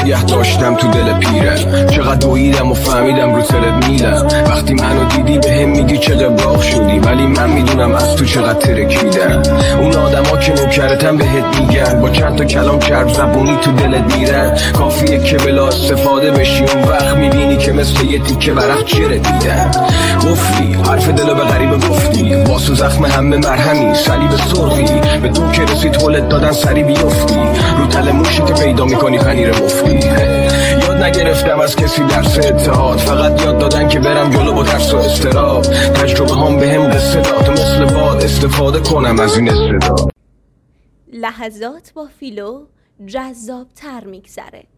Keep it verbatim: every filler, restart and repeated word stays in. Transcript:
نگه داشتم تو دل پیرم، چقدر دویدم و فهمیدم رو ترد میلم. وقتی منو دیدی به هم میگی چه قبراق شدی، ولی من میدونم از تو چقدر ترکیدم. اون آدما که نوکرتم بهت میگن، با چند تا کلام چرب زبونی تو دلت میرن. کافیه که بلا استفاده بشی، اون وقت میبینی که مثل یه تیکه ورق چره دیدن. گفتی حرف دلو به غریبه گفتی، واسه زخم همه مرهمی صلیب سرخی. به تو که رسید حولت دادن سری بیفتی، رو تل موشی که پیدا میکنی خنیر مفتی. یاد نگرفتم از کسی درس اتحاد، فقط یاد دادن که برم جلو با ترس و استراب. تجربه هم به هم قصه داد، مثل باد استفاده کنم از این استعداد. لحظات با فیلو جذاب تر میگذره.